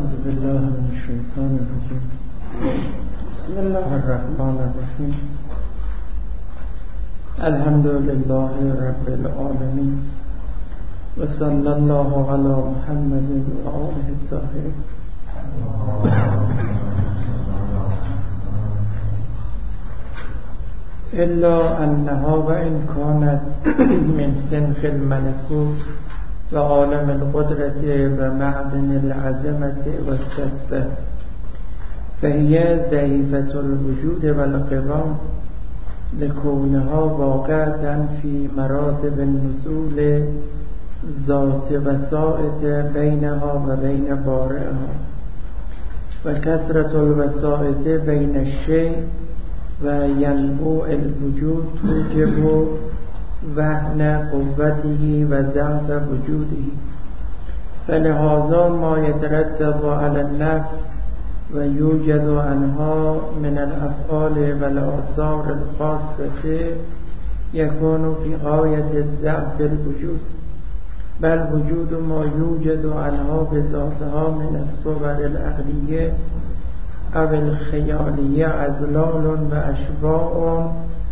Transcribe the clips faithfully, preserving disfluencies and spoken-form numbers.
أعوذ بالله من الشيطان الرجيم. بسم الله الرحمن الرحيم. الحمد لله رب العالمين وصلى الله على محمد وآله الطاهرين. إلا أنها وإن كانت من سنخ الملكوت وعالم القدرة ومعدن العظمة والسطوة، فهي ضعيفة الوجود والقوام لكونها واقعة في مراتب النزول ذات وسائط بينها وبين بارئها، وكثرة الوسائط بين الشيء وينبوع الوجود توجب وهن قوته وضعف وجوده، فلهذا ما يترتب على النفس ويوجد عنها من الأفعال والآثار الخاصة يكون في غاية ضعف الوجود، بل وجود ما يوجد عنها بذاتها من الصور العقلية أو الخيالية أزلال وأشباع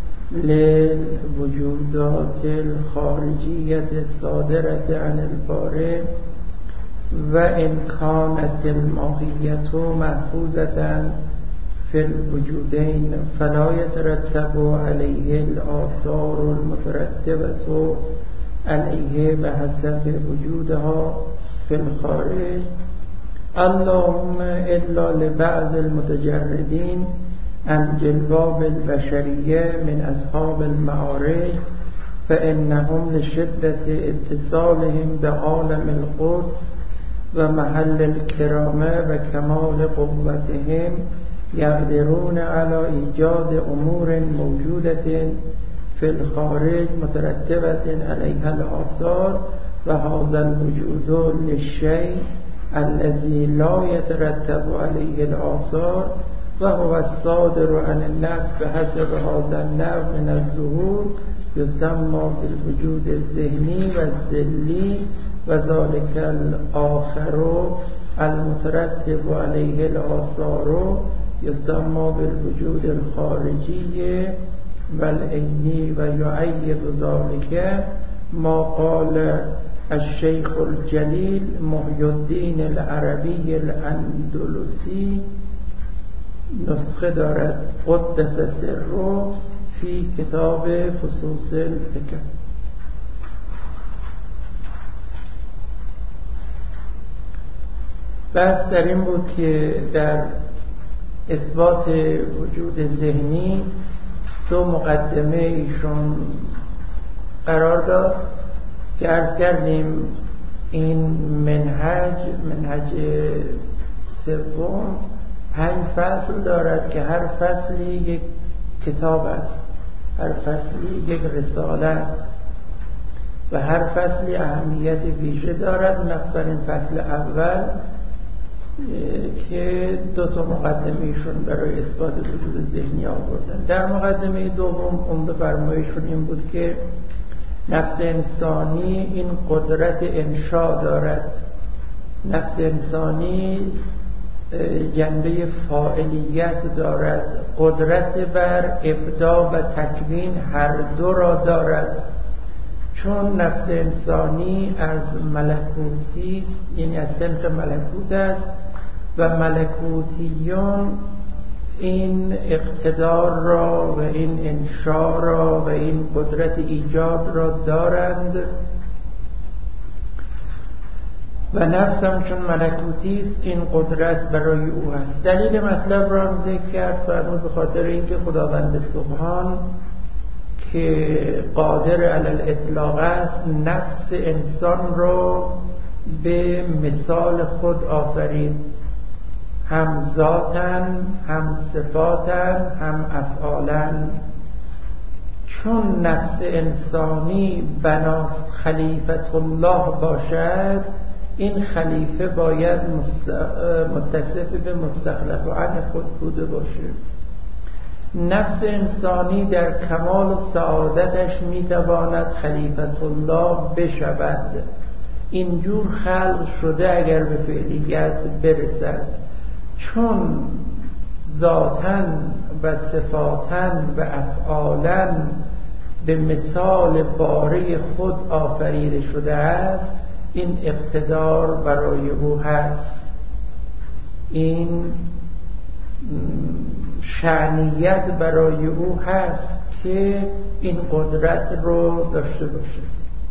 للوجودات الخارجية الصادرة عن البارئ، وإن كانت الماهية محفوظة في الوجودين فلا يترتب عليه الآثار المترتبة عليه بحسب وجودها في الخارج، اللهم إلا لبعض المتجردين عن جلباب البشرية من أصحاب المعارف، فإنهم لشدة اتصالهم بعالم القدس ومحل الكرامة وكمال قوتهم يقدرون على إيجاد أمور موجودة في الخارج مترتبة عليها الآثار، وهذا الوجود للشيء الذي لا يترتب عليه الآثار وهو الصادر عن النفس بحسب هذا النوع من الظهور يسمى بالوجود الذهني والذلي، وذلك الآخر المترتب عليه الآثار يسمى بالوجود الخارجي والعيني. ويؤيد ذلك ما قال الشيخ الجليل محي الدين العربي الأندلسي، نسخه دارد قدس سره، في کتاب فصوص الحکم. بحث در این بود که در اثبات وجود ذهنی دو مقدمه ایشون قرار داد که عرض کردیم این منهج منهج سوم پنج فصل دارد که هر فصلی یک کتاب است، هر فصلی یک رساله است و هر فصلی اهمیت ویژه دارد، مخصوصا این فصل اول که دو تا مقدمه‌شون برای اثبات وجود ذهنی آوردن. در مقدمه دوم عمده فرمایششون این بود که نفس انسانی این قدرت انشا دارد، نفس انسانی جنبه فاعلیت دارد، قدرت بر ابداع و تکوین هر دو را دارد، چون نفس انسانی از ملکوتی است، یعنی از صنف ملکوت است و ملکوتیون این اقتدار را و این انشا را و این قدرت ایجاد را دارند و نفس هم چون ملکوتی است این قدرت برای او است. دلیل مطلب را هم ذکر کرد، فرمود به خاطر اینکه خداوند سبحان که قادر علی الاطلاق است نفس انسان را به مثال خود آفرید، هم ذاتاً هم صفاتاً هم افعالاً. چون نفس انسانی بناست خلیفت الله باشد، این خلیفه باید متصف به مستخلف عن خود بوده باشه. نفس انسانی در کمال و سعادتش میتواند خلیفت الله بشود، اینجور خلق شده اگر به فعلیت برسد، چون ذاتاً و صفاتاً و افعالاً به مثال باره خود آفریده شده است، این اقتدار برای او هست، این شأنیت برای او هست که این قدرت رو داشته باشه.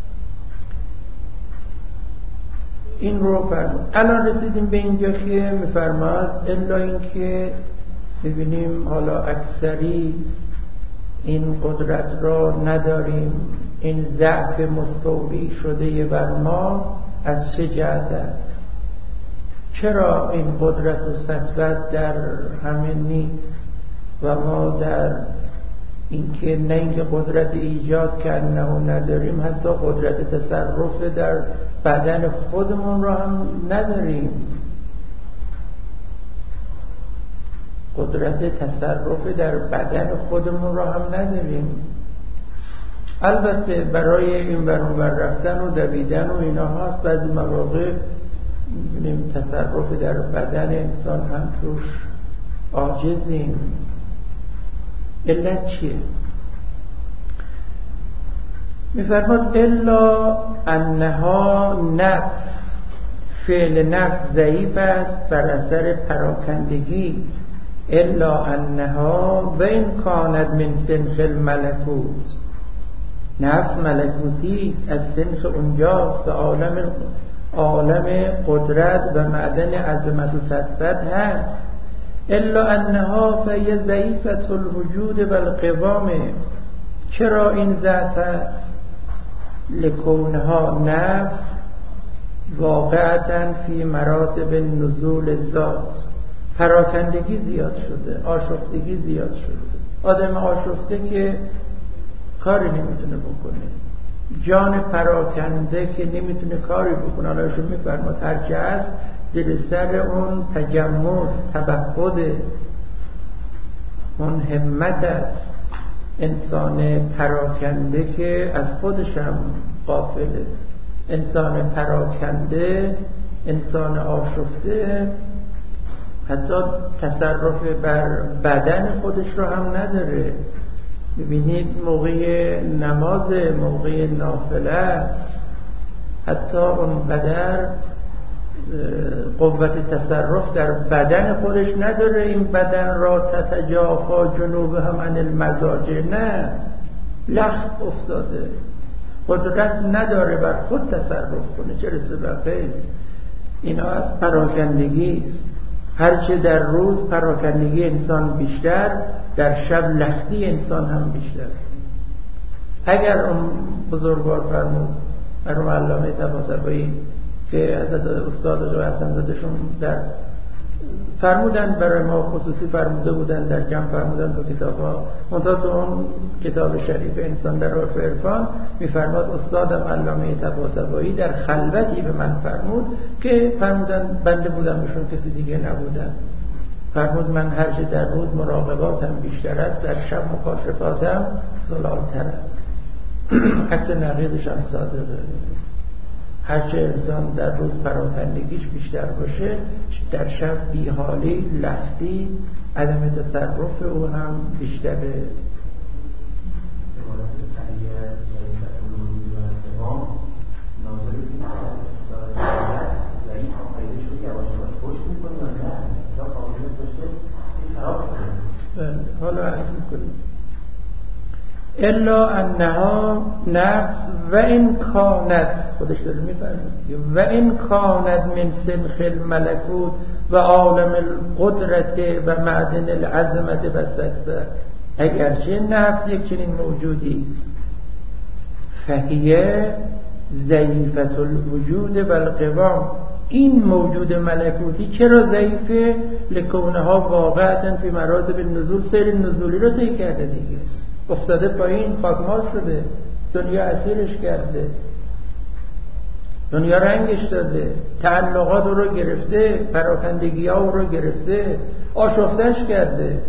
این رو فرمود. الان رسیدیم به اینجا که میفرماد الا این که ببینیم حالا اکثری این قدرت را نداریم، این ضعف مستولی شده بر ما از چه جهت است؟ چرا این قدرت و سطوت در همه نیست و ما در اینکه نه اینکه قدرت ایجاد کردن و نداریم، حتی قدرت تصرف در بدن خودمون را هم نداریم، قدرت تصرف در بدن خودمون را هم نداریم. البته برای این ور اون ور رفتن و دویدن و اینا هست، بعضی مواقع می‌بینیم تصرف در بدن انسان هم توش عاجزیم. علت چیه؟ می‌فرماد الا انها نفس، فعل نفس ضعیف است بر اثر پراکندگی. الا انها و این کانت من سنخ الملکوت، نفس ملکوتی است، از سنخ اونجاست و عالم عالم قدرت و معدن عظمت و سطوت هست. الا انها فهی ضعیفة الوجود و القوام، چرا این ضعف است؟ لکونها نفس واقعتا فی مراتب نزول ذات، پراکندگی زیاد شده، آشفتگی زیاد شده. آدم آشفته که کاری نمیتونه بکنه، جان پراکنده که نمیتونه کاری بکنه. حالا ایشون میفرماد هرچه هست زیر سر اون تجمز، تبخد، اون همت است. انسان پراکنده که از خودش هم غافله، انسان پراکنده، انسان آشفته حتی تصرف بر بدن خودش رو هم نداره. ببینید موقع نماز، موقع نافله است، حتی اونقدر قوت تصرف در بدن خودش نداره این بدن را تتجافا جنوبهم عن المضاجع، نه، لخت افتاده، قدرت نداره بر خود تصرف کنه، چه رسه به غیر. اینا از پراکندگی است. هرچه در روز پراکندگی انسان بیشتر، در شب لختی انسان هم بیشتر. اگر اون بزرگوار فرمود مرحوم علامه طباطبایی که از استاد آقای حسن‌زاده‌شون در فرمودن، برای ما خصوصی فرموده بودن، در جمع فرمودن تو کتاب‌ها، منتها تو اون کتاب شریف انسان در عرف عرفان می‌فرماد استادم علامه طباطبایی در خلوتی به من فرمود که فرمودن بنده بودم ایشون کسی دیگه نبودن. فرمود من هرچه در روز مراقباتم بیشتر است، در شب مکاشفاتم زلال‌تر است. عکس نقیضش هم صادقه. هرچه انسان در روز پراکندگیش بیشتر باشه، در شب بیحالی، لختی، عدم تصرف او هم بیشتره. حالا عرض میکنیم الا انها نفس و این کانت، خودش داره میفرمید و این کانت من سنخ الملکوت و عالم القدرت و معدن العظمت و سطوه، اگرچه نفس یک چنین موجودی است، فهیه ضعیفة الوجود و القوام، این موجود ملکوتی چرا ضعیفه؟ لکونها واقعا فی مراتب نزول، سیر نزولی رو طی کرده دیگه، افتاده پایین، خاکمال شده، دنیا اسیرش کرده، دنیا رنگش داده، تعلقات رو گرفته، پراکندگی ها رو گرفته، آشفتش کرده.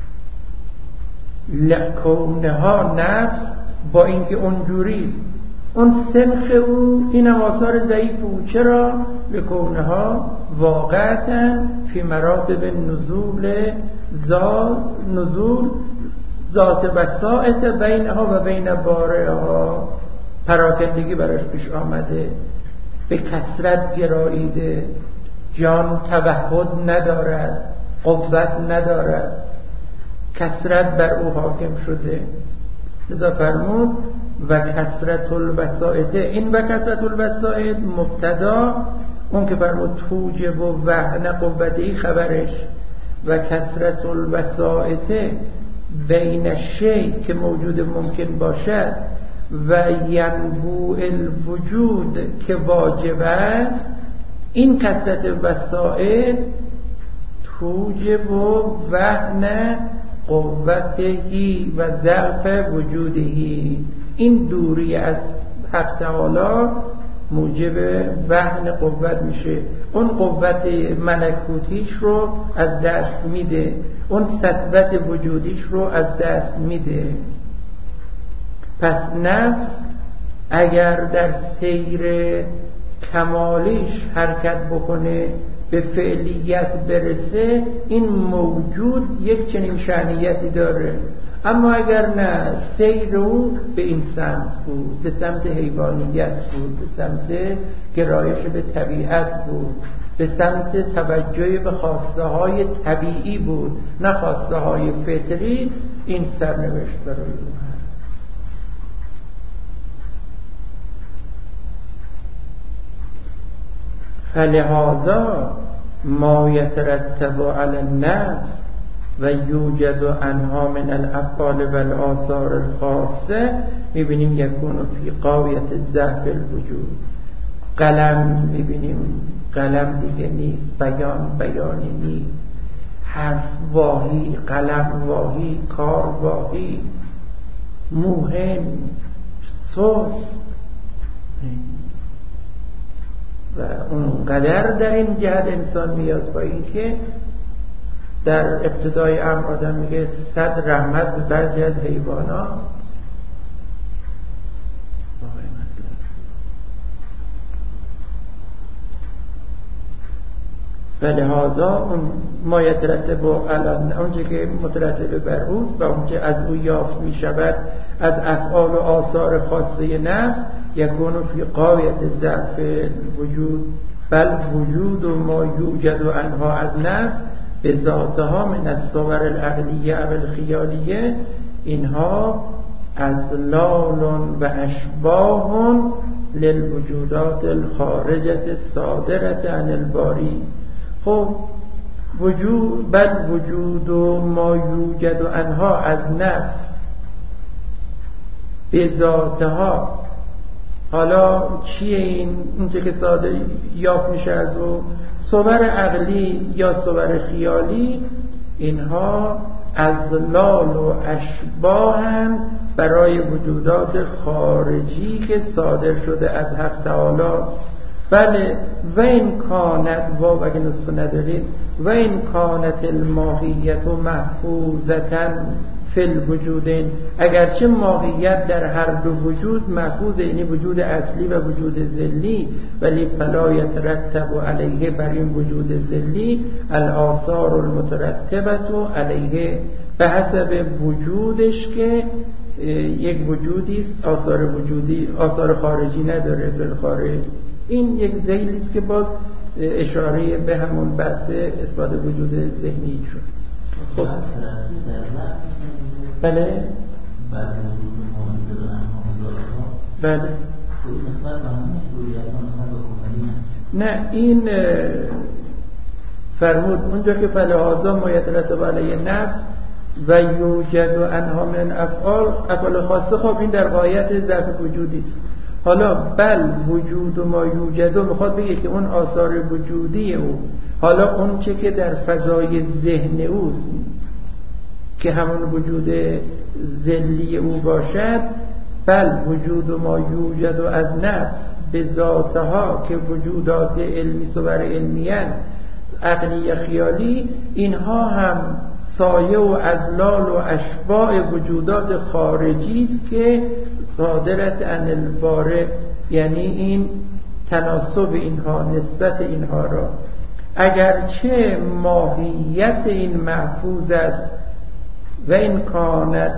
لکونها نفس با اینکه اونجوریست، اون سنخ او این هم آثار ضعیف او. چرا؟ لکونها واقعتاً فی مراتب نزول ذات نزول ذات بساطت بینها و بین بارها، پراکندگی براش پیش آمده، به کثرت گراییده، جان توحد ندارد، قوت ندارد، کثرت بر او حاکم شده. لذا فرمود و کثرت الوسائط. این و کثرت الوسائط مبتدا، اون که فرمود توجب و وهن قوتی خبرش، و کثرت الوسائط بین شی که موجود ممکن باشد و ینبوع الوجود که واجب است، این کثرت وسائط توجب و وهن قوتهی و ضعف وجودهی، این دوری از حق تعالی موجب وهن قوت میشه. اون قوت ملکوتیش رو از دست میده، اون سطوت وجودیش رو از دست میده. پس نفس اگر در سیر کمالیش حرکت بکنه، به فعلیت برسه، این موجود یک چنین شأنیتی داره. اما اگر نه، سیر او به این سمت بود، به سمت حیوانیت بود، به سمت گرایش به طبیعت بود، به سمت توجه به خواسته های طبیعی بود، نه خواسته های فطری، این سرنوشت برای او هست. فلهذا ما یترتب علی النفس و یوجد عنها من الافعال و الآثار الخاصه، میبینیم یکون فی قاویت ضعف الوجود. قلم میبینیم قلم دیگه نیست، بیان بیانی نیست، حرف واهی، قلم واهی، کار واهی، موهن، سست، و اونقدر در این جهت انسان میاد با این که در ابتدای امر آدم میگه صد رحمت به بعضی از حیوانات. فلهذا اون ما یترتب الان، اونچه که مترتب بر اوست و اونچه از او یافت می شود از افعال و آثار خاصه نفس، یکون فی قاویت ضعف وجود، بل وجود و ما یوجد و انها از نفس به ذاتها من الصور العقلیه و الخیالیه، اینها اضلال و اشباه للوجودات الخارجه صادره عن الباری. خب وجود، بل وجود و ما یوجد و انها از نفس به ذاتها. حالا چیه این؟ اونچه که ساده یافت میشه از او، صور عقلی یا صور خیالی، اینها اضلال و اشباهن برای وجودات خارجی که صادر شده از حق تعالی. بله، و این کانت، واو اگه نصف ندارید، و این کانت الماهیت و محفوظتن فی الوجودین، اگرچه ماهیت در هر دو وجود محفوظ، یعنی وجود اصلی و وجود ذلی، ولی فلا یترتب علیه، بر این وجود ذلی، الآثار المترتبه علیه، به حسب وجودش که یک وجودی است، آثار وجودی، آثار خارجی نداره. فی الخارج این یک ذیلی است که باز اشاره به همون بحث اثبات وجود ذهنی شد. خب بله بله نه، این فرمود اونجا که فلهذا ما یترتب علی نفس و یوجد انها من افعال، افعال خاصه. خب این در غایت ضعف وجودی است. حالا بل وجود و ما یوجد میخواد بگه که اون آثار وجودی او، حالا اون چه که در فضای ذهن اوست که همون وجود ذلی او باشد، بل وجود و ما یوجد و از نفس به ذاتها که وجودات علمی صور علمیان عقلی خیالی، اینها هم سایه و اضلال و اشباع وجودات خارجی است که صادرت عن البارئ، یعنی این تناسب اینها، نسبت اینها را اگرچه ماهیت این محفوظ است و این کانت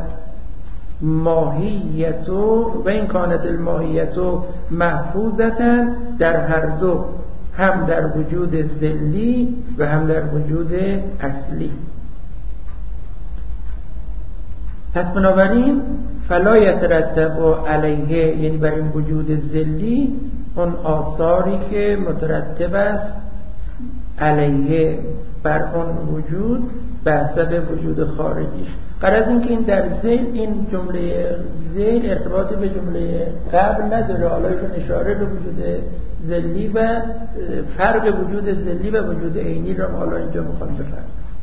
ماهیتو و این کانت الماهیتو محفوظتن در هر دو، هم در وجود ذلی و هم در وجود اصلی. پس بنابراین فلا یترتب علیه، یعنی بر این وجود ذلی اون آثاری که مترتب است علیه بر اون وجود به حسب وجود خارجیش. غرض این که این در ذیل، این جمله ذیل ارتباط به جمله قبل نداره، حالا ایشون اشاره به وجود ذلی و فرق وجود ذلی و وجود عینی را حالا اینجا میخوام بفرمایم.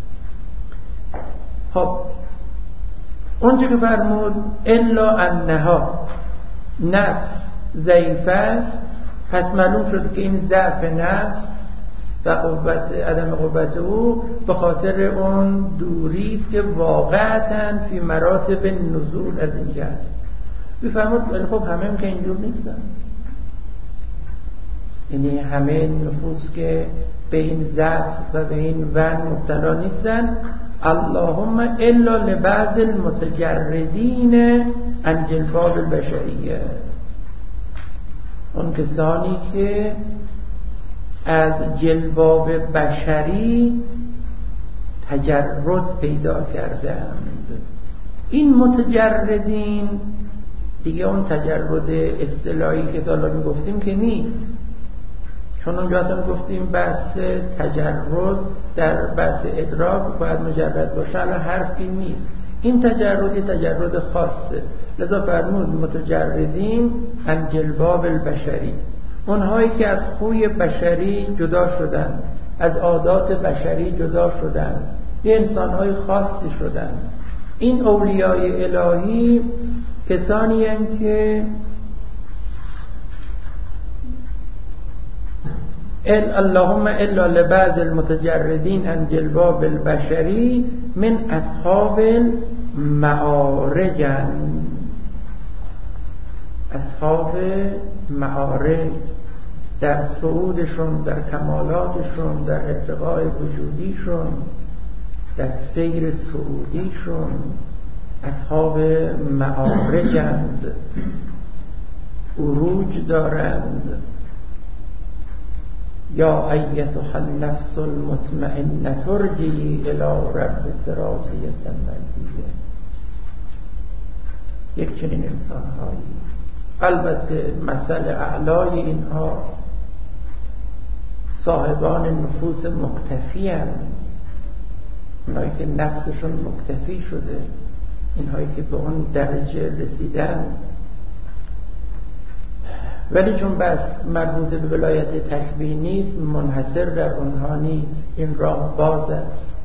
خب اونجا که فرمود الا انها نفس ضعیف است، پس معلوم شد که این ضعف نفس و قوت عدم قوت او به خاطر اون دوری است که واقعاً فی مراتب نزول از این جهت. بفرمود ولی خب همه هم که اینجور نیستن، یعنی همه نفوس که به این ضعف و به این ون مبتلا نیستن. اللهم الا لبعض المتجردین عن جلباب البشریه، اون کسانی که از جلباب بشری تجرد پیدا کردند. این متجردین دیگه اون تجرد اصطلاحی که تا الان گفتیم که نیست، چون اونجا اصلا گفتیم بحث تجرد در بحث ادراک باید مجرد باشه، الان حرفی نیست. این تجرد یه تجرد خاصه، لذا فرمود متجردین عن جلباب البشری، اونهایی که از خوی بشری جدا شدن، از عادات بشری جدا شدن، یه انسانهای خاصی شدن. این اولیای الهی کسانی هستند که اللهم الا لبعض المتجردین عن جلباب البشری من اصحاب المعارج، اصحاب معارج در صعودشون، در کمالاتشون، در ارتقاء وجودیشون، در سیر صعودیشون اصحاب معارجند، عروج دارند. یا ایتها النفس المطمئنه ارجعی الی ربک راضیة مرضیه. یک چنین انسان هایی، البته مثل اعلای اینها صاحبان نفوس مکتفی هستند، اینهایی که نفسشون مکتفی شده، اینهایی که به اون درجه رسیدن. ولی چون بس مربوط به ولایت تشبیه نیست، منحصر در اونها نیست، این راه باز است.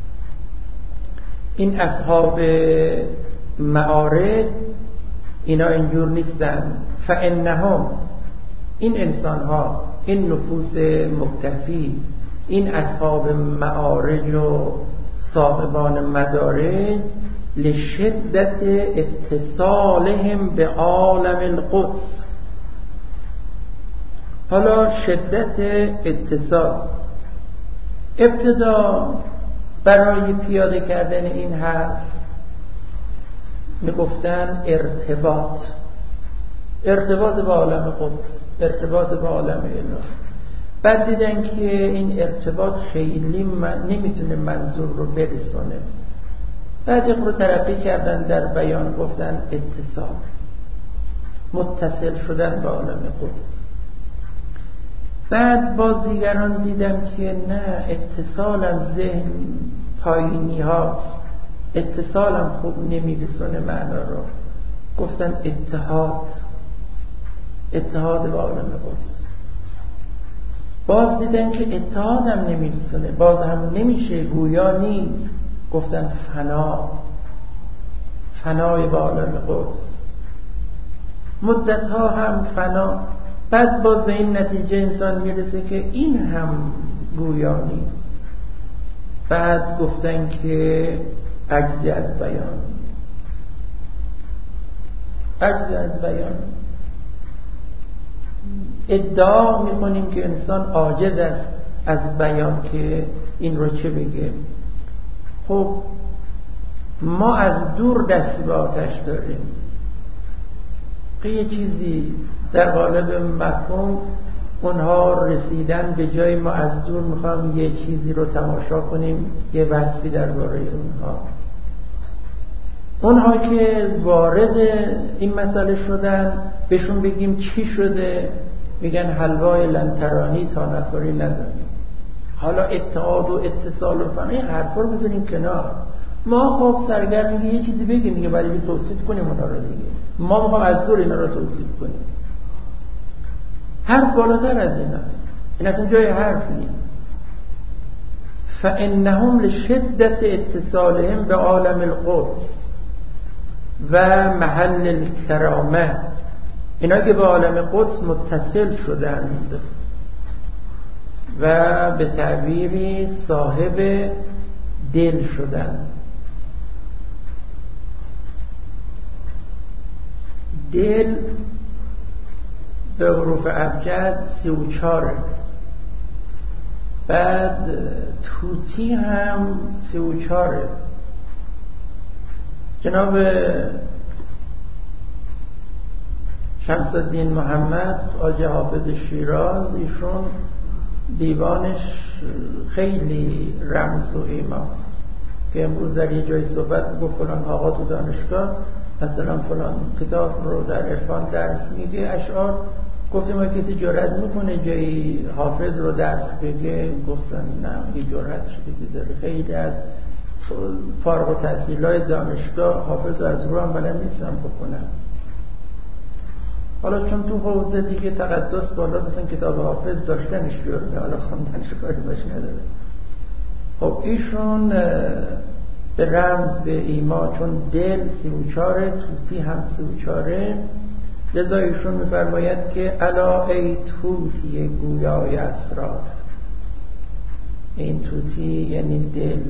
این اصحاب معارج اینا اینجور نیستن. فانهم، این انسان ها، این نفوس مکتفی، این اصحاب معارج و صاحبان مدارج، لشدت اتصالهم به عالم القدس. حالا شدت اتصال، ابتدا برای پیاده کردن این حرف میگفتن ارتباط، ارتباط با عالم قدس، ارتباط با عالم اله. بعد دیدن که این ارتباط خیلی من نمیتونه منظور رو برسونه، بعد یک رو ترقی کردن در بیان، گفتن اتصال، متصل شدن با عالم قدس. بعد باز دیگران دیدن که نه، اتصالم ذهن پایینی هاست، اتصالم خوب نمیرسونه معنا رو، گفتن اتحاد، اتحاد با عالم قدس. باز دیدن که اتحادم نمیرسونه، باز هم نمیشه، گویا نیست، گفتن فنا، فنای با عالم قدس. مدت ها هم فنا. بعد باز به این نتیجه انسان میرسه که این هم گویا نیست. بعد گفتن که عجزی از بیان، عجزی از بیان. ادعا میکنیم که انسان عاجز است از بیان که این رو چه بگه. خب ما از دور دست به آتش داریم که یه چیزی در قالب مفهوم اونها رسیدن، به جای ما از دور میخوام یه چیزی رو تماشا کنیم، یه وصفی درباره اونها. اونها که وارد این مسئله شدن بهشون بگیم چی شده، میگن حلوای لنترانی تا نخوری نداریم. حالا اتحاد و اتصال و فن این حرفا رو بذاریم کنار. ما خب سرگرم میگه یه چیزی بگیم دیگه، ولی بی توصیف کنیم اونا رو دیگه. ما میخوام از دور اینا رو توصیف کنیم. حرف بالاتر از این است، این اصلا جای حرف نیست. فانهم لشدت اتصالهم به عالم القدس و محل الکرامه، اینا که به عالم قدس متصل شدند و به تعبیری صاحب دل شدند. دل به حروف ابجد سی و چاره، بعد توتی هم سی و چاره. جناب شمس الدین محمد خواجه حافظ شیراز، ایشون دیوانش خیلی رمز و ایماست که امروز در یه جای صحبت گفت فلان آقا تو دانشگاه مثلا فلان کتاب رو در عرفان درس میگه، اشعار. گفتیم ما کسی جرأت میکنه جایی حافظ رو درس بگه؟ گفتن نه، یه جرأتش کسی داره. خیلی از فارغ التحصیلای دانشگاه حافظ رو از رو هم بلد نیستن بکنن. حالا چون تو حوزه دیگه تقدس بالاست، اصلا کتاب حافظ داشتنش جرمه، حالا خوندنش کاری باش نداره. خب ایشون به رمز به ایما، چون دل سی و چاره، توتی هم سی و چاره، لذا ایشون میفرماید که الا ای توتی گویای اسرار. این توتی یعنی دل،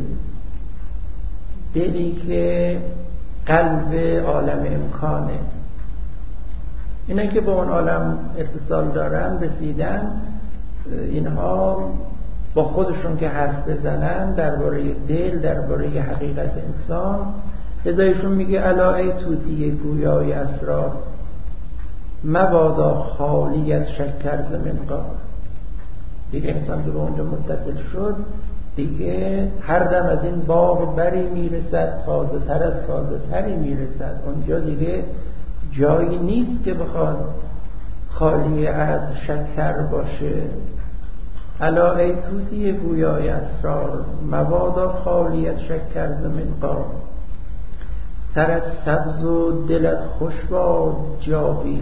دلی که قلب عالم امکانه. اینا که با اون عالم اتصال دارن، رسیدن، اینها با خودشون که حرف بزنن درباره دل، درباره حقیقت انسان، ازایشون میگه الا ای توتی گویای اسرار مبادا خالیت شکر ز منقار. دیگه انسان که به اونجا متصل شد دیگه هر دم از این باغ بری میرسد، تازه تر از تازه تری میرسد. اونجا دیگه جایی نیست که بخواد خالی از شکر باشه. الا ای توتی گویای اسرار مبادا خالیت شکر ز منقار. سرت سبز و دلت خوش باد جاوی،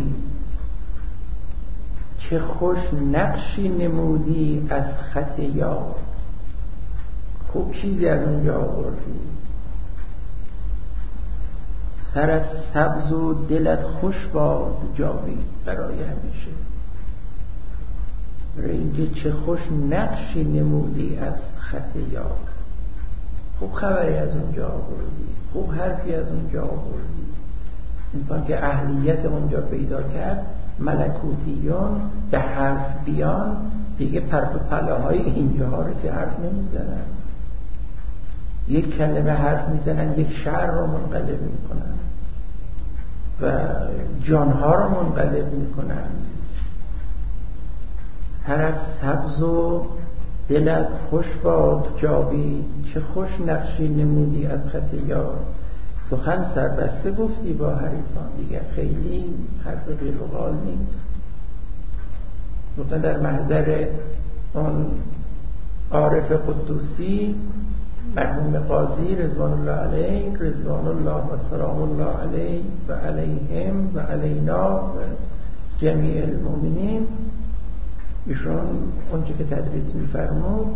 چه خوش نقشی نمودی از خط یار. خوب چیزی از اونجا آوردی. سرت سبز و دلت خوش باد جاوی، برای همیشه. برای اینکه چه خوش نقشی نمودی از خط یار. خوب خبری از اونجا آوردی، خوب حرفی از اونجا آوردی. انسان که اهلیت اونجا پیدا کرد، ملکوتیون به حرف بیان، دیگه پرت و پلاهای اینجا ها رو که حرف نمیزنن. یک کلمه حرف میزنن، یک شهر رو منقلب میکنن و جانها رو منقلب میکنن. سرت سبز و دلت خوش باد جاوی، چه خوش نقشی نمودی از خط یار. سخن سربسته گفتی با حریفان، دیگر خیلی حرف بی‌لغال نیست. گفتن در محضر اون عارف قدوسی مرحوم قاضی رضوان الله علیه، رضوان الله و سلام الله علیه و علیهم و علینا و جمیع المؤمنین، ایشون اونچه که تدریس می‌فرمود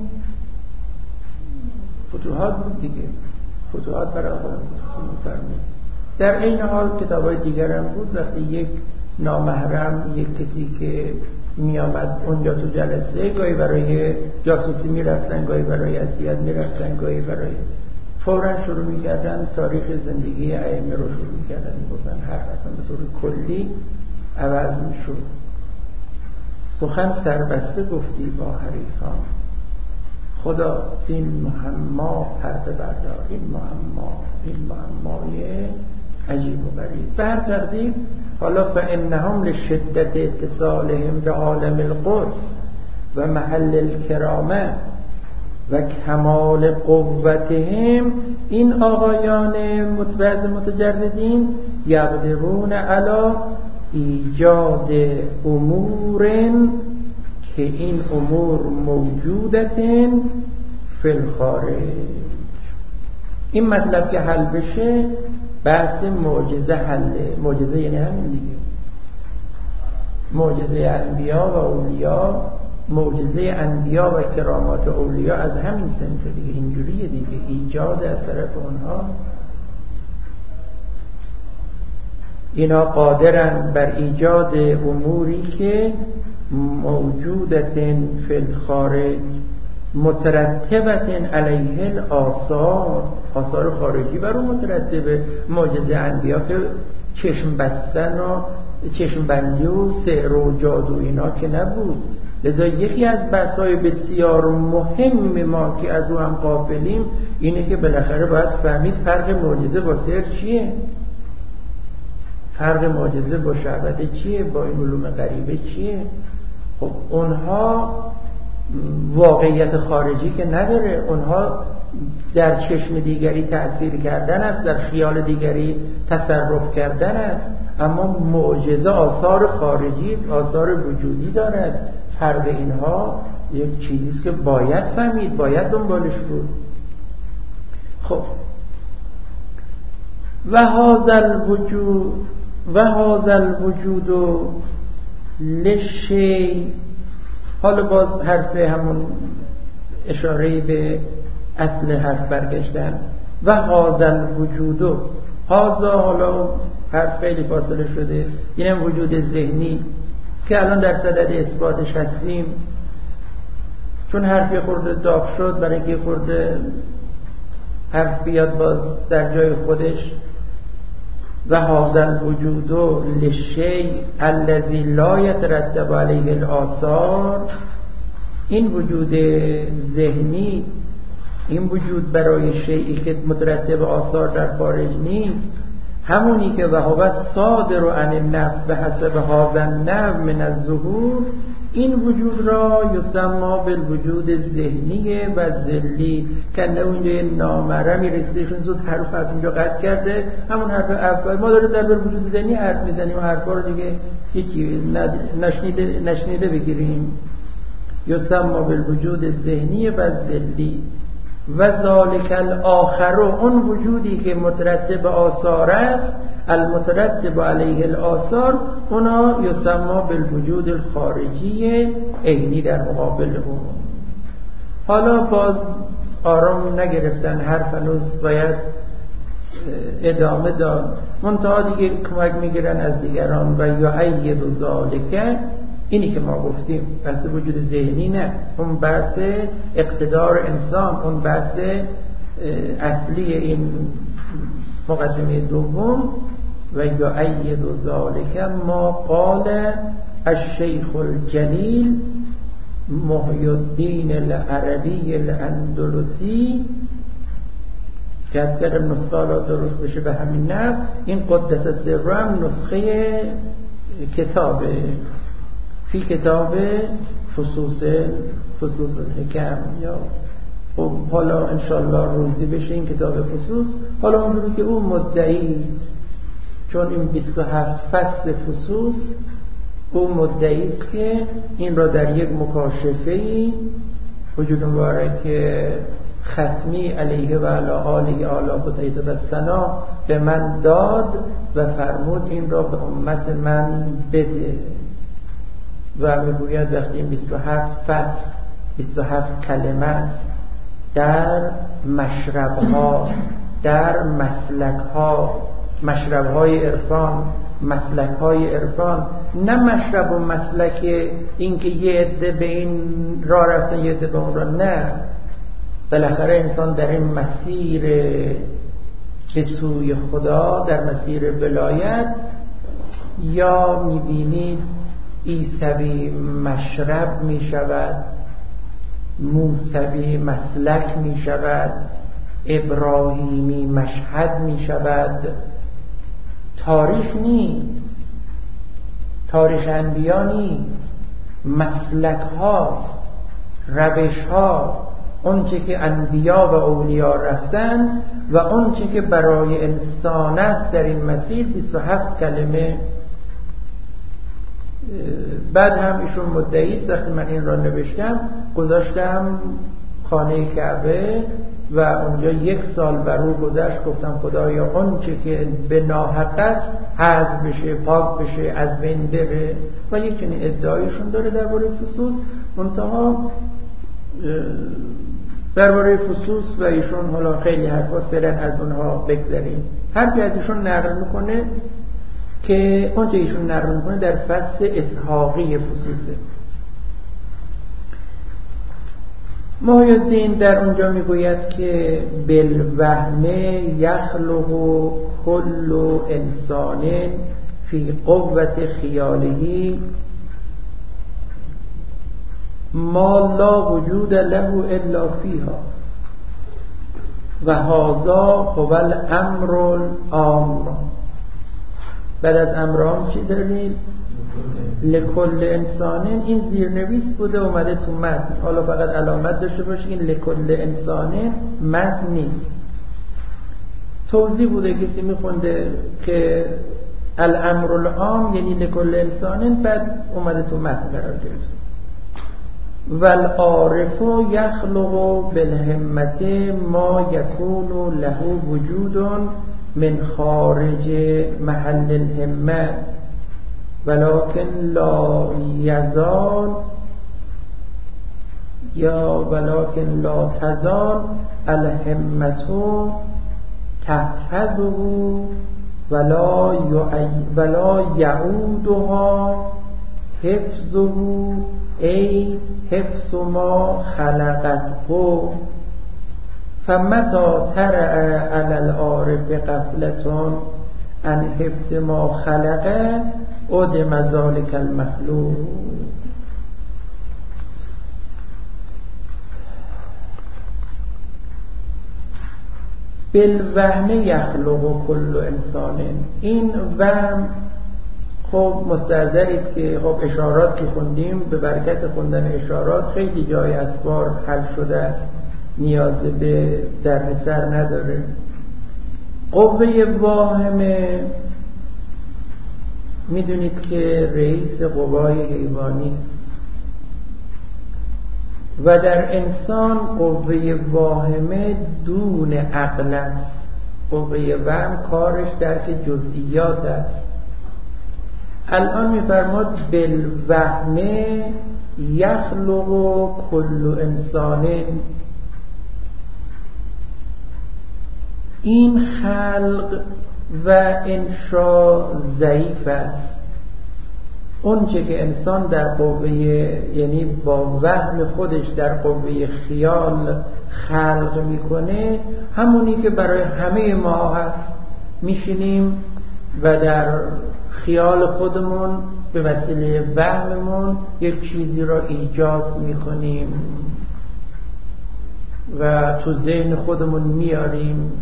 فتوحات بود دیگه، فتوحات برای خودم می‌فرمود. در این حال کتاب‌های دیگر هم بود. وقتی یک نامحرم یک کسی که می آمد اونجا تو جلسه، گاهی برای جاسوسی می رفتن، گاهی برای اذیت می رفتن، گاهی برای فوراً شروع می کردن تاریخ زندگی ائمه رو شروع می کردن، می گفتن هر اصلا به طور کلی عوض می شد. سخن سربسته گفتی با حریفان، خدا سین معما پرده بردار. این معما این معمای عجیب و غریب. به هر ترتیب حالا فانهم لشدت اتصالهم به عالم القدس و محل الکرامه و کمال قوتهم، این آقایان متبعض متجردین یقدرون علی ایجاد امور که این امور موجودتن فی الخارج. این مطلب که حل بشه بحث معجزه حله. معجزه یعنی همین دیگه، معجزه انبیا و اولیا، معجزه انبیا و کرامات اولیا از همین سمت دیگه، اینجوریه دیگه، ایجاد از طرف اونها. اینا قادرن بر ایجاد اموری که موجودتن فی الخارج مترتبتن علیه الآثار، آثار خارجی بر اون مترتبه. معجزه انبیا که چشم بستن و چشم بندی و سحر و جادو اینا که نبود. لذا یکی از بحث‌های بسیار مهم ما که از او هم غافلیم اینه که بالاخره باید فهمید فرق معجزه با سحر چیه، فرق معجزه با شعبده چیه، با این علوم غریبه چیه. خب اونها واقعیت خارجی که نداره، اونها در چشم دیگری تأثیر کردن است، در خیال دیگری تصرف کردن است، اما معجزه آثار خارجی است، آثار وجودی دارد. فرق اینها یک چیزی است که باید فهمید، باید دنبالش بود. خب و هذا الوجود و هذا الوجود لشیء، حالا باز حرف همون اشاره‌ای به اصل حرف برگشتن. و هذا الوجود، هذا حالا حرف خیلی فاصله شده، اینم وجود ذهنی که الان در صدد اثباتش هستیم، چون حرفی خورده داغ شد، برای اینکه خورده حرف بیاد باز در جای خودش. و هذا الوجود للشیء الذي لا يترتب عليه الآثار، این وجود ذهنی، این وجود برای شیئی که مترتب آثار در خارج نیست، همونی که وهو صادر عن النفس به حسب هذا النوع من الظهور، این وجود را یسمى بالوجود ذهنی و ذلی. کنه اونجا نامرمی رسیدشون زود حرف از اونجا قطع کرده، همون حرف اول ما داره در وجود ذهنی حرف میزنیم و حرفا رو دیگه یکی نشنیده, نشنیده بگیریم. یسمى بالوجود ذهنی و ذلی و ذالک الاخر، اون وجودی که مترتب آثار است، المترتب علیه الآثار، اونا یسمى بالوجود الخارجی عینی در مقابل اون. حالا باز آرام نگرفتن، حرف هنوز باید ادامه داد، منتها دیگه کمک میگیرن از دیگران. و یعید ذالک، اینی که ما گفتیم بحث وجود ذهنی نه، اون بحث اقتدار انسان، اون بحث اصلی این مقدمه دوم. و یعید ذالک ما قال الشیخ الجلیل محی الدین العربی الاندلسی، که از کردم نسخه را درست بشه به همین نحو. این قدس سره هم نسخه کتاب فی کتاب فصوص فصوص الحکم، یا خب حالا انشالله روزی بشه این کتاب فصوص. حالا اونجوری که اون مدعی است، چون این بیست و هفت فصل فصوص، او مدعی است که این را در یک مکاشفه‌ای وجود مبارک ختمی علیه و علی آله آلا بطیت و سنا به من داد و فرمود این را به امت من بده. و میگوید وقتی این بیست و هفت فصل بیست و هفت کلمه است، در مشرب‌ها، در مسلک‌ها، مشرب‌های عرفان، مسلک های عرفان، نه مشرب و مسلک این که یه عده به این راه رفتن یه عده به اون راه، نه. بالاخره انسان در این مسیر به سوی خدا، در مسیر ولایت، یا میبینید عیسوی مشرب میشود، موسوی مسلک میشود، ابراهیمی مشهد میشود. تاریخ نیست، تاریخ انبیا نیست، مسلک هاست، روش ها، اون چه که انبیا و اولیا رفتن و اون چه که برای انسان است در این مسیر. بیست و هفت کلمه. بعد هم ایشون مدعی است وقتی من این را نوشتم گذاشتم خانه کعبه و اونجا یک سال بر او گذشت، گفتم خدایا اون چه که به ناحق است حذف بشه، پاک بشه، از بین بره. و یک چنین ادعایشون داره درباره فصوص. منتها درباره فصوص و ایشون حالا خیلی حرفاست، برن از اونها بگذاریم. حرفی از ایشون نقل میکنه که اون چه ایشون نقل میکنه در فصل اسحاقی فصوصه. محی الدین در اونجا میگوید که بالوهم یخلق کل انسان فی قوت خیاله ما لا وجود له الا فیها و هذا هو الامر العام. بعد از امر عام چی دارید؟ لکل انسان. این زیرنویس بوده اومده تو متن، حالا فقط علامت داشته باشه این لکل انسان متن نیست. توضیح بوده کسی میخونده که الامر العام یعنی لکل انسان، بعد اومده تو متن قرار گرفته. والعارف یخلق بالهمت ما یکون له وجود من خارج محل الهمه ولكن لا یزال یا ولكن لا تزال الهمت تحفظه ولا ولا یعودها حفظه ای حفظ ما خلقته فمتى ترى على العارف غفلة عن حفظ ما خلق عدم ذلك المخلوق. بالوهم یخلق کل انسان. این وهم خب مستحضرید که خب اشارات که خوندیم به برکت خوندن اشارات خیلی جای اسوار حل شده است، نیاز به در سر نداره. قوه واهمه میدونید که رئیس قوای حیوانی است و در انسان قوه واهمه دون عقل است. قوه وهم کارش درک جزئیات است. الان میفرماد بالوهم یخلق کل انسان. این خلق و انشاء ضعیف است. اون چه که انسان در قوه یعنی با وهم خودش در قوه خیال خلق میکنه همونی که برای همه ما هست. میشینیم و در خیال خودمون به وسیله وهممون یک چیزی را ایجاد میکنیم و تو ذهن خودمون میاریم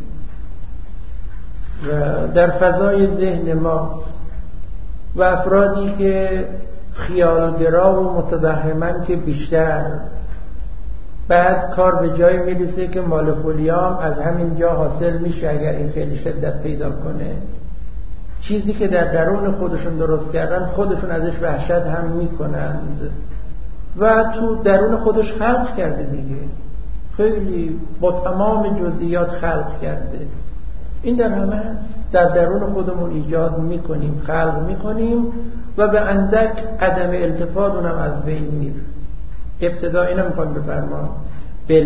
و در فضای ذهن ماست. و افرادی که خیالگرا و متوهمن که بیشتر، بعد کار به جای میرسه که مال فولیام از همین جا حاصل میشه اگر این خیلی شدت پیدا کنه. چیزی که در درون خودشون درست کردن خودشون ازش وحشت هم میکنند و تو درون خودش خلق کرده دیگه، خیلی با تمام جزئیات خلق کرده. این در همه هست، در درون خودمون ایجاد میکنیم، خلق میکنیم و به اندک عدم التفات اونم از بین میره. ابتدا اینم میخوام بفرمان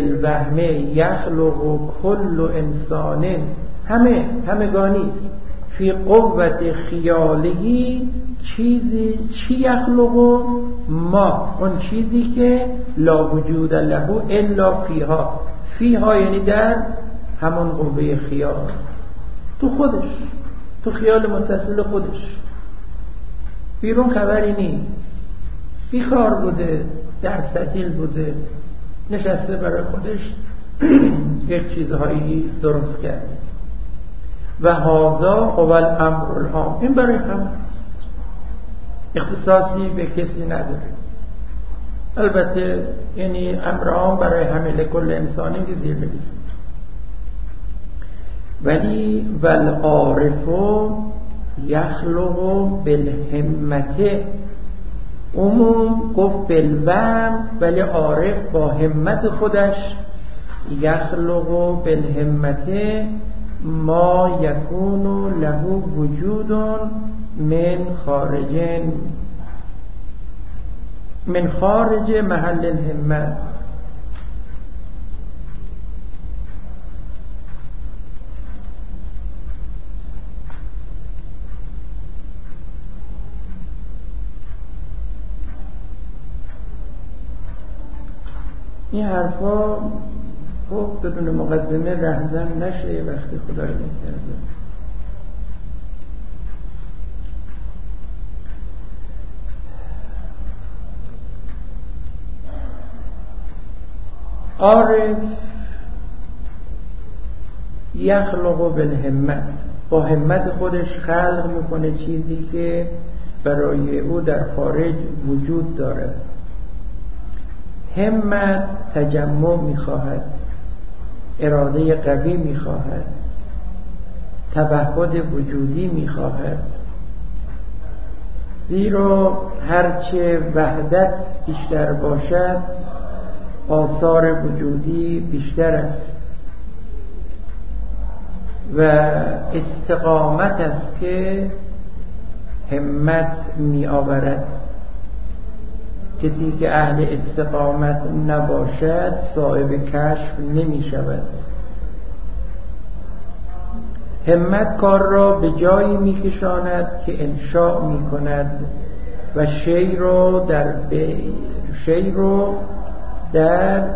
بالوهم یخلق کل انسان، همه همگانی است. فی قوت خیالهی چیزی چی یخلقو ما، اون چیزی که لا وجود له الا فیها. فیها یعنی در همون قوه خیال، تو خودش، تو خیال متصل خودش، بیرون خبری نیست. بیکار بوده، در ستیل بوده، نشسته برای خودش یک چیزهایی درست کرده. و هذا هو الامر العام، این برای همه است، اختصاصی به کسی نداره. البته یعنی امر عام برای همه، لکل انسانی که زیر نویسید. ولی والعارف یخلق بالهمت، عموم گفت بالوهم، ولی عارف با همت خودش یخلق بالهمت ما یکون له وجود من خارج من خارج محل الهمت. این حرفا خب بدون مقدمه رهزن نشه وقتی خدای نکرده. عارف یخلق بالهمت، با همت خودش خلق میکنه چیزی که برای او در خارج وجود دارد. همت تجمع میخواهد، اراده قوی میخواهد، توحد وجودی میخواهد، زیرا هرچه وحدت بیشتر باشد آثار وجودی بیشتر است و استقامت است که همت می آورد. کسی که اهل استقامت نباشد صاحب کشف نمی شود. همت کار را به جایی می کشاند که انشاء می کند و شی رو در ب... شی رو در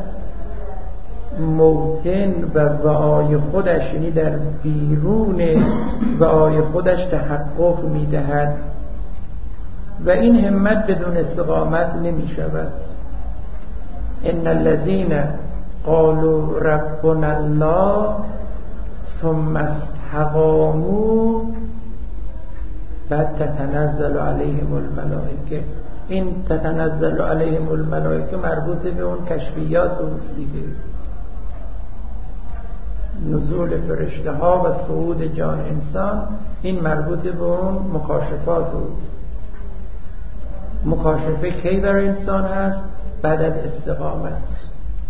موطن و وعای خودش، یعنی در بیرون وعای خودش تحقق می دهد و این همت بدون استقامت نمی شود. ان الذين قالوا ربنا الله ثم استقاموا بعد تتنزل علیهم الملائکه. این تتنزل علیهم الملائکه مربوط به اون کشفیات اوست دیگه، نزول فرشته ها و صعود جان انسان، این مربوط به اون مکاشفات اوست. مکاشفه کی برای انسان هست؟ بعد از استقامت.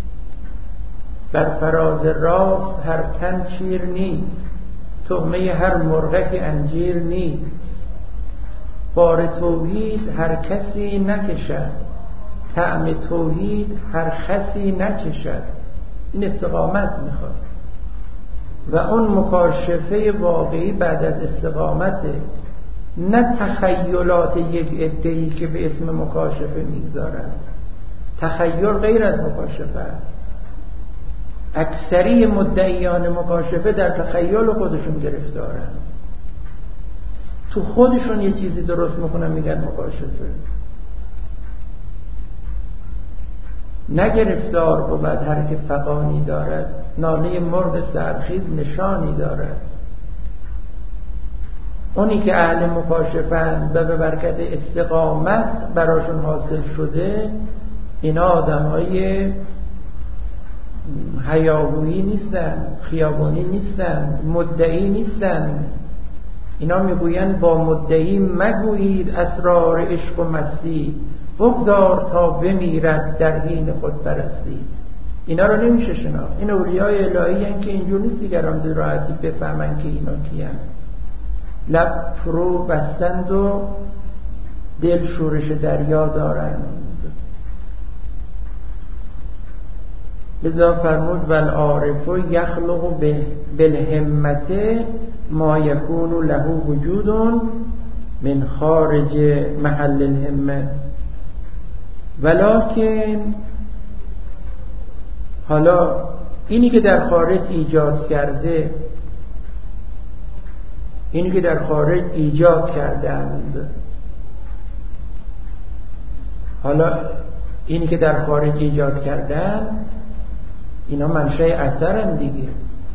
بر فراز راست هر تن چیر نیست، طعمه هر مرغک انجیر نیست. بار توحید هر کسی نکشد، طعم توحید هر خسی نچشد. این استقامت میخواد و اون مکاشفه واقعی بعد از استقامته، نه تخیلات یک عده‌ای که به اسم مکاشفه میگذارن. تخیل غیر از مکاشفه است. اکثری مدعیان مکاشفه در تخیل خودشون گرفتارن، تو خودشون یه چیزی درست میکنن میگن مکاشفه. نگرفتار بود هر که فغانی دارد، ناله مرغ سرخیز نشانی دارد. اونی که اهل مکاشفن و به برکت استقامت براشون حاصل شده، اینا آدم های هیاهویی نیستن، خیابانی نیستن، مدعی نیستن. اینا میگویند با مدعی مگویید اسرار عشق و مستی، بگذار تا بمیرد در حین خود پرستی. اینا رو نمیشه شناخت. این اولیای الهی هستند که اینجور نیست دیگران به راحتی بفهمن که اینا کیان. لب فرو بستند و دل شورش دریا دارند. لذا فرمود والعارف یخلق بالهمت ما یکون له وجود من خارج محل الهمه، ولکن حالا اینی که در خارج ایجاد کرده، اینی که در خارج ایجاد کردند، حالا اینی که در خارج ایجاد کردن اینا منشأ اثرن دیگه.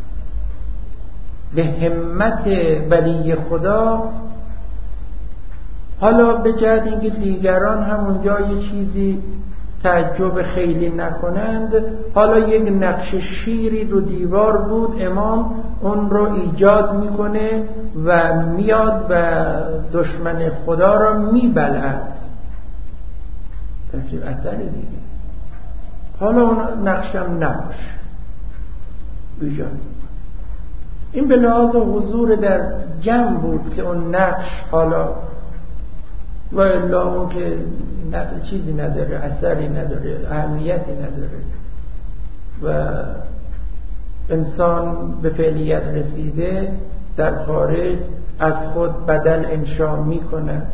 به همت ولی خدا، حالا به جهت اینکه دیگران همونجا یه چیزی تعجب خیلی نکنند، حالا یک نقش شیری رو دیوار بود، امام اون رو ایجاد میکنه و میاد و دشمن خدا را میبلعد. تفسیر اثر دیگه. حالا اون نقشم نباشه ایجاد. این به لحاظ حضور در جمع بود که اون نقش، حالا و الا اون که نقش چیزی نداره، اثری نداره، اهمیتی نداره و انسان به فعلیت رسیده در خارج از خود بدل انشا می کند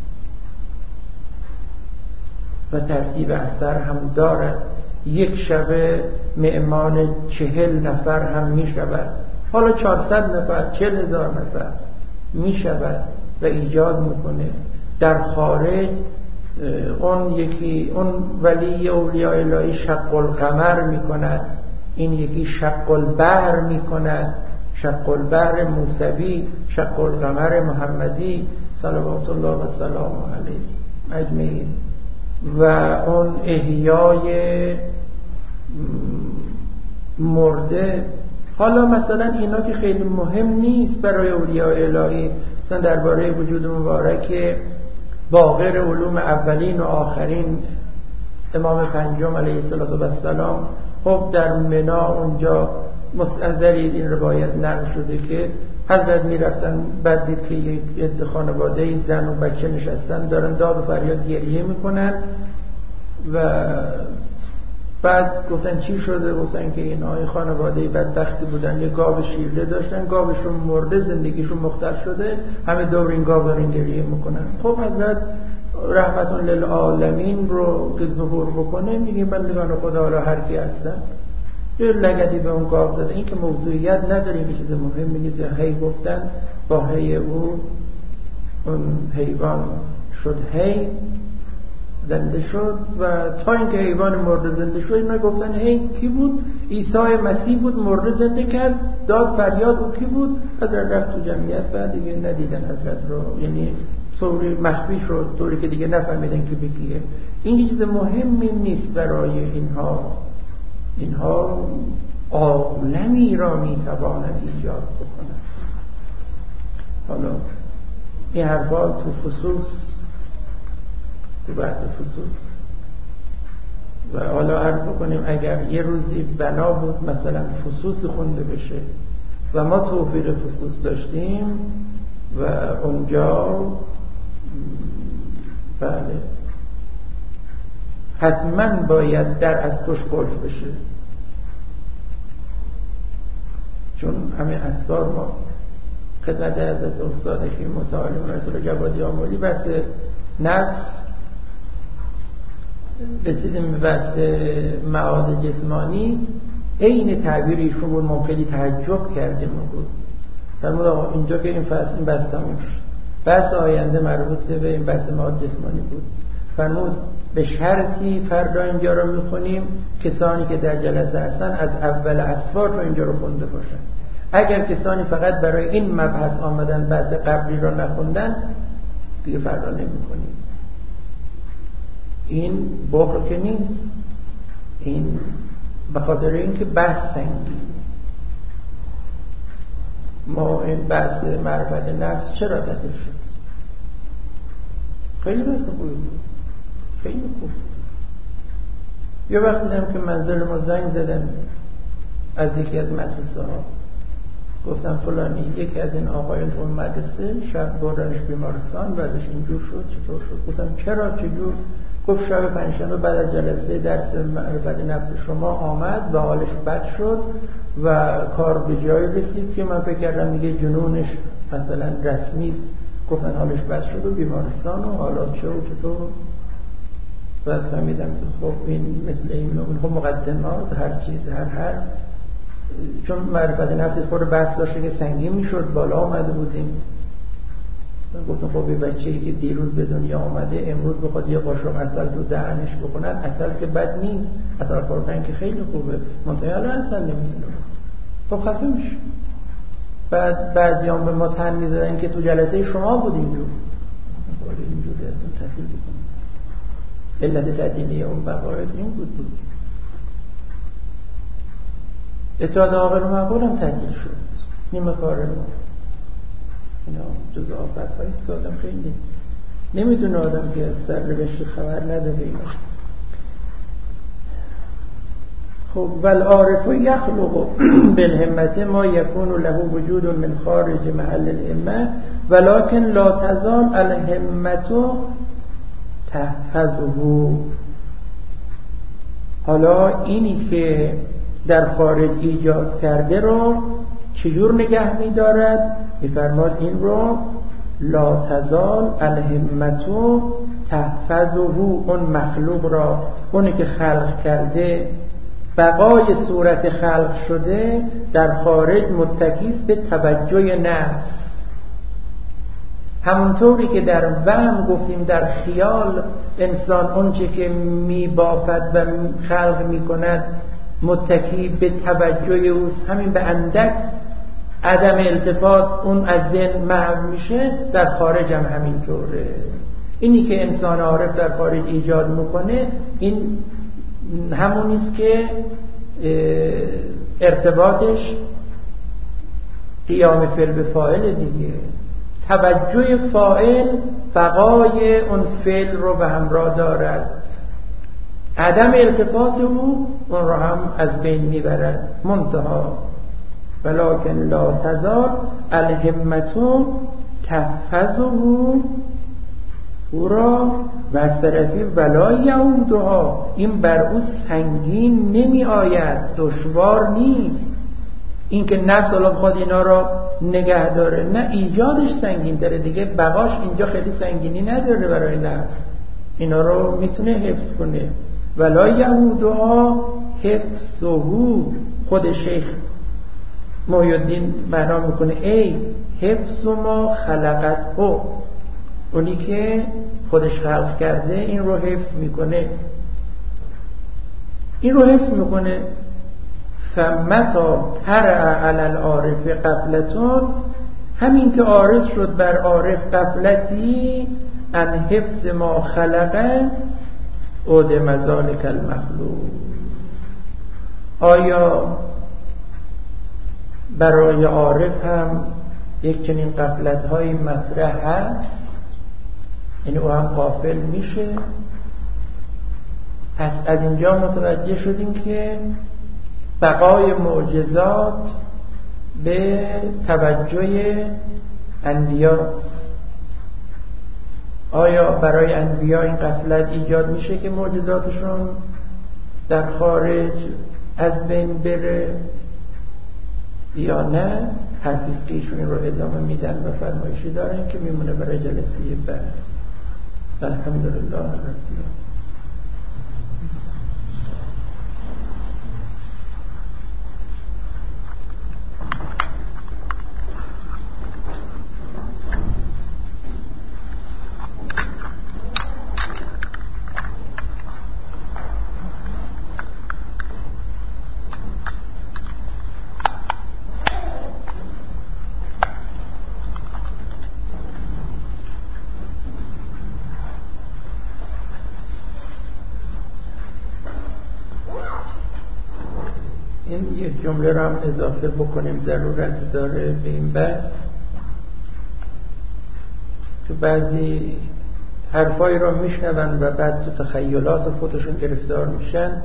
و ترتیب اثر هم دارد. یک شبه معمار چهل نفر هم می شود، حالا چهارصد نفر، چهل هزار نفر می شود و ایجاد میکنه. در خارج اون یکی، اون ولی اولیاء الهی شق القمر می کند، این یکی شق البحر می کند، شق البحر موسوی، شق القمر محمدی صلوات الله و سلام علیه اجمعین. و اون احیای مرده، حالا مثلا اینا که خیلی مهم نیست برای اولیاء الهی، مثلا درباره وجود مبارک باقر علوم اولین و آخرین امام پنجم علیه السلام، خب در منا اونجا مستنظرید این روایت نقل شده که حضرت می رفتن، بعد دید که یک عده خانواده زن و بچه نشستن دارن داد و فریاد گریه میکنن و بعد گفتن چی شده؟ گفتن که اینها خانواده بدبختی بودن، یه گاو شیرده داشتن، گاوشون مرده، زندگیشون مختل شده، همه دور این گاو دارن گریه میکنن. خب حضرت رحمت للعالمین رو که ظهور بکنه میگه بندگان خدا حالا هر کی هستن، یه لگدی به اون گاو زده، این که موضوعیت نداره، این چیز مهمی نیست. هی گفتن با هی او اون حیوان شد، هی زنده شد و تا اینکه حیوان مرده زنده شد اینا گفتن هی کی بود؟ عیسی مسیح بود، مرده زنده کرد، داد فریاد، او کی بود؟ حضرت رفت تو جمعیت، بعد دیگه ندیدن حضرت رو، یعنی طوری مخفی شد، طوری که دیگه نفهمیدن که بکیه. این چیز مهمی نیست برای اینها. اینها عالمی را میتوانند ایجاد بکنند. حالا این حرفا تو فصوص، تو بحث فصوص. و حالا عرض بکنیم اگر یه روزی بنا بود مثلا فصوص خونده بشه و ما توفیق فصوص داشتیم و اونجا بله حتما باید در از پشت قلف بشه، چون همه اسکار ما خدمت حضرت استاد که متعالیم رسول جوادی آمولی بحث نفس رسیدیم به بحث معاد جسمانی، این تعبیر ایشون بود، ممکنی تعجب کردیم اون روز فرمود آقا اینجا که این فصل این بحث تموم شد، بحث آینده مربوط به این بحث معاد جسمانی بود. فرمود به شرطی فردا اینجا رو میخونیم کسانی که در جلسه هستن از اول اسفار رو اینجا رو خونده باشن، اگر کسانی فقط برای این مبحث آمدن بحث قبلی رو نخوندن دیگه فردا نمیخونیم. این بخل که نیست، این به خاطر اینکه بحث سنگین. ما این بحث معرفت نفس چرا تعطیل شد؟ خیلی بحث خوبی بود، خیلی خوب. یه وقت دیدم که منزل ما زنگ زدن از یکی از مدرسه ها، گفتم فلانی یکی از این آقایان تو مدرسه شب بردنش بیمارستان، بعدش اینجور شد، چطور شد؟ گفتم چرا چجور؟ گفت شب پنجشنبه بعد از جلسه درس معرفت نفس شما آمد و حالش بد شد و کار به جای رسید که من فکر کردم دیگه جنونش مثلا رسمی است. گفتن حالش بد شد و بیمارستان و حالات چه و چطور. بعد فهمیدم که خب این مثل این خب مقدمات هر چیز هر حرف، چون معرفت نفس خود بحث داشته که سنگین میشد، بالا آمده بودیم. گفتم خب یه بچه‌ای که دیروز به دنیا آمده امروز بخواد یه قاشق عسل رو دهنش بکنن، عسل که بد نیست، عسل خوردن که خیلی خوبه، منتها حالا عسل نمیتونه خب خفه میشه. بعد بعضیان به ما تن میزدن که تو جلسه شما بود اینجور اینجوری اصلا تعطیل بکنم. علت تعطیلی اون بقایس این بود بود اتحاد عاقل و معقول هم تعطیل شد. نیمه کار ما اینا جز آفت هاییست که آدم خیلی نمیدونه، آدم که از سر روشت خبر نداره اینا. خب والعارف یخلق بالهمت ما یکون له وجود من خارج محل الهمه ولكن لا تزال الهمت تحفظه. حالا اینی که در خارج ایجاد کرده رو چجور نگه می‌دارد؟ می‌فرماد این رو لا تزال الهمت تحفظه، اون مخلوق را، اونی که خلق کرده بقای صورت خلق شده در خارج متکیست به توجه نفس. همونطوری که در وهم گفتیم در خیال انسان اونچه که میبافد و خلق میکند متکی به توجه اوست، همین به اندک عدم التفات اون از ذهن محو میشه، در خارج هم همینطوره. اینی که انسان عارف در خارج ایجاد میکنه این همونیست که ارتباطش قیام فعل به فاعل دیگه، توجه فاعل بقای اون فعل رو به همراه دارد، عدم التفات او اون رو هم از بین میبرد. منتها ولکن لا تزال الهمت تحفظه او را و از طرفی ولا یعودها، این بر او سنگین نمی آید، دشوار نیست. این که نفس الله بخواد اینا را نگه داره، نه ایجادش سنگین داره دیگه، بقاش اینجا خیلی سنگینی نداره برای نفس، اینا رو میتونه حفظ کنه. ولا یعودها حفظه، خود شیخ محی الدین معنا میکنه ای حفظ ما خلقته، اونی که خودش خلق کرده این رو حفظ میکنه، این رو حفظ میکنه. فمتا ترع علی العارف غفلتون، همین که عارض شد بر عارف غفلتی ان حفظ ما خلقه عدم ذلک المخلوق. آیا برای عارف هم یک چنین غفلت‌های مطرح هست؟ یعنی او هم غافل میشه؟ پس از اینجا متوجه شدیم که بقای معجزات به توجه انبیاست. آیا برای انبیا این غفلت ایجاد میشه که معجزاتشون در خارج از بین بره یا نه؟ حرفیست که ایشون این رو ادامه میدن و فرمایشی دارن که میمونه برای جلسه بعد. الحمدلله رب العالمین. جمله رو هم اضافه بکنیم، ضرورت داره به این بحث. تو بعضی حرفایی رو میشنون و بعد تو تخیلات خودشون گرفتار میشن.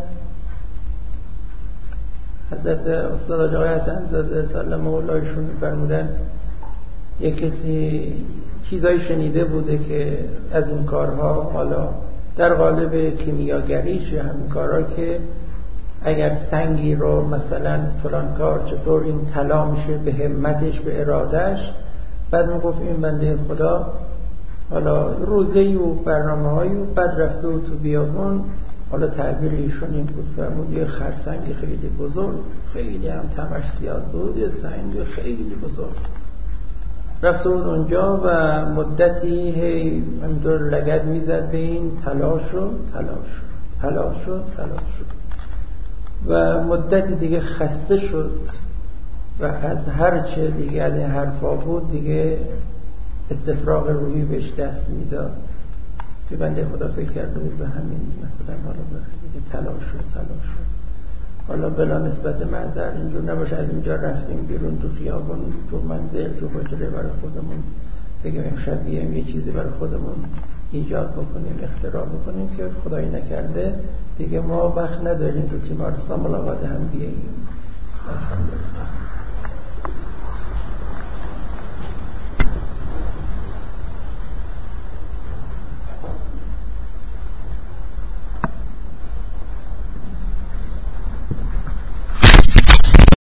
حضرت استاد آقای حسن زاده سلام مولایشون فرمودن یک کسی چیزایی شنیده بوده که از این کارها، حالا در قالب کیمیاگری چه همین کارها که اگر سنگی رو مثلا فلان کار چطور این طلا میشه به همتش به ارادش. بعد میگفت این بنده خدا حالا روزه‌ای و برنامه‌هایی و بعد رفته و تو بیابون، حالا تعبیر ایشون این بود فرمود یه خرسنگ خیلی بزرگ، خیلی هم تمش زیاد بود، یه سنگ خیلی بزرگ. رفته بود اونجا و مدتی هی همینطور لگد میزد به این، طلا شد طلا شد طلا شد طلا شد و مدتی دیگه خسته شد و از هر چه دیگه از این حرفا بود دیگه استفراغ روحی بهش دست میداد. که بنده خدا فکر کرده بود به همین مثلا حالا دیگه طلا شد طلا شد. حالا بلا نسبت معذر اینجور نباشه از اینجا رفتیم بیرون تو خیابون تو منزل تو حجره برای خودمون بگیم امشب بیایم یه چیزی برای خودمون ایجاد بکنیم اختراع بکنیم که خدایی نکرده دیگه ما وقت نداریم تو تیمارستان ملاقات هم بیاییم.